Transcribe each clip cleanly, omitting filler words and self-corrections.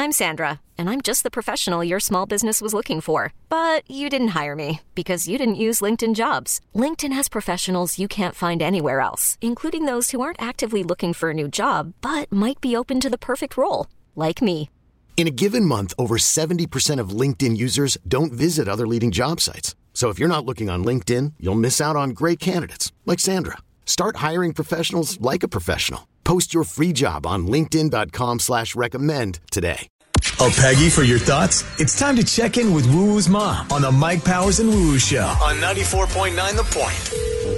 I'm Sandra, and I'm just the professional your small business was looking for. But you didn't hire me because you didn't use LinkedIn Jobs. LinkedIn has professionals you can't find anywhere else, including those who aren't actively looking for a new job, but might be open to the perfect role, like me. In a given month, over 70% of LinkedIn users don't visit other leading job sites. So if you're not looking on LinkedIn, you'll miss out on great candidates like Sandra. Start hiring professionals like a professional. Post your free job on linkedin.com/recommend today. Oh, Peggy, for your thoughts? It's time to check in with Woo Woo's mom on the Mike Powers and Woo Woo Show on 94.9 The Point.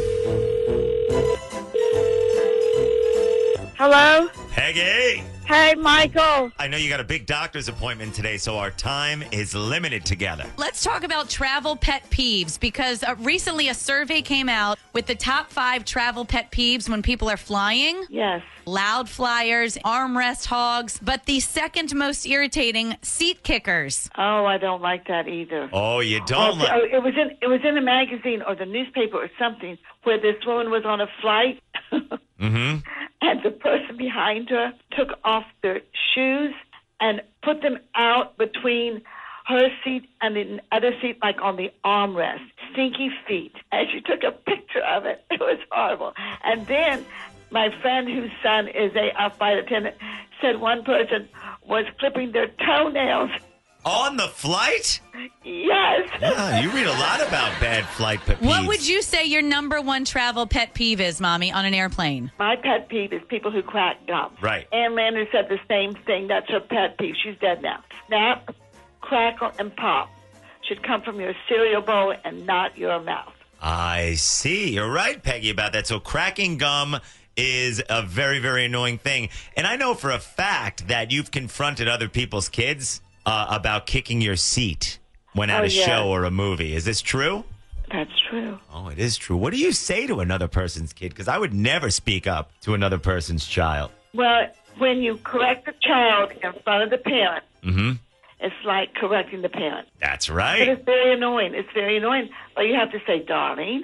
Hello? Peggy! Hey, Michael. I know you got a big doctor's appointment today, so our time is limited together. Let's talk about travel pet peeves because recently a survey came out with the top 5 travel pet peeves when people are flying. Yes. Loud flyers, armrest hogs, but the second most irritating, seat kickers. Oh, I don't like that either. Oh, you don't like... Oh, it was in a magazine or the newspaper or something where this woman was on a flight. Mm-hmm. And the person behind her took off their shoes and put them out between her seat and the other seat, like on the armrest. Stinky feet. And she took a picture of it. It was horrible. And then my friend whose son is a flight attendant said one person was clipping their toenails. On the flight? Yes. Yeah, you read a lot about bad flight pet peeves. What would you say your number one travel pet peeve is, Mommy, on an airplane? My pet peeve is people who crack gum. Right. Ann Landers said the same thing. That's her pet peeve. She's dead now. Snap, crackle, and pop should come from your cereal bowl and not your mouth. I see. You're right, Peggy, about that. So cracking gum is a very, very annoying thing. And I know for a fact that you've confronted other people's kids about kicking your seat when at a show or a movie. Is this true? That's true. Oh, it is true. What do you say to another person's kid? Because I would never speak up to another person's child. Well, when you correct the child in front of the parent, Mm-hmm. it's like correcting the parent. That's But right. it's very annoying. It's very annoying. But you have to say, darling,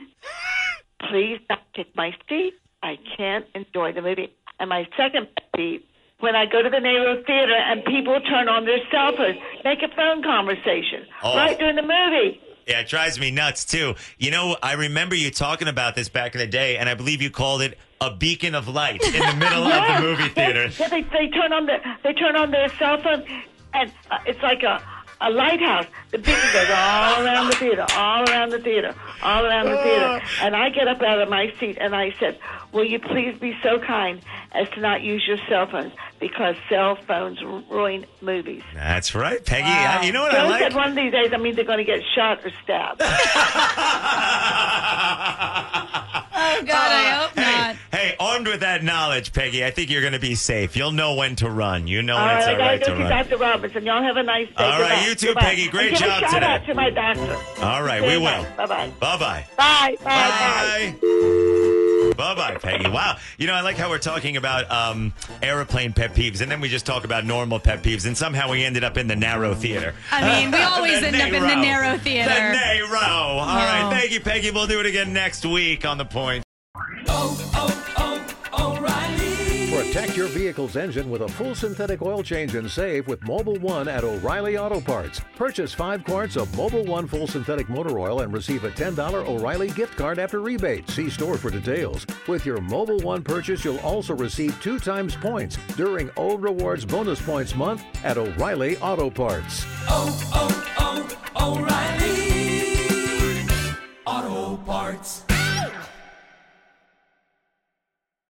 please don't kick my seat. I can't enjoy the movie. And my second pet peeve, when I go to the Nero Theater and people turn on their cell phones, make a phone conversation right during the movie. Yeah, it drives me nuts, too. You know, I remember you talking about this back in the day, and I believe you called it a beacon of light in the middle of the movie theater. Yeah, they turn on their cell phone, and it's like a lighthouse. The beacon goes all around the theater, all around the theater, all around the theater. And I get up out of my seat, and I said, will you please be so kind as to not use your cell phones, because cell phones ruin movies. That's right, Peggy. Wow. You know what Joe I like? said one of these days, I'm either going to get shot or stabbed. Oh, God, I hope not. Hey, armed with that knowledge, Peggy, I think you're going to be safe. You'll know when to run. You know when it's I all got right to to go see run. Dr. Robinson. Y'all have a nice day. All right, Goodbye. you too, Goodbye. Peggy. Great And give job a shout today. out to my doctor. All right, Say we bye. will. Bye-bye. Bye-bye. Bye. Bye. Bye-bye, Peggy. Wow. You know, I like how we're talking about airplane pet peeves, and then we just talk about normal pet peeves, and somehow we ended up in the narrow theater. I mean, we always end up in the narrow theater. The Nero. All right, thank you, Peggy. We'll do it again next week on The Point. Protect your vehicle's engine with a full synthetic oil change and save with Mobil 1 at O'Reilly Auto Parts. Purchase 5 quarts of Mobil 1 full synthetic motor oil and receive a $10 O'Reilly gift card after rebate. See store for details. With your Mobil 1 purchase, you'll also receive 2 times points during O Rewards Bonus Points Month at O'Reilly Auto Parts. O'Reilly.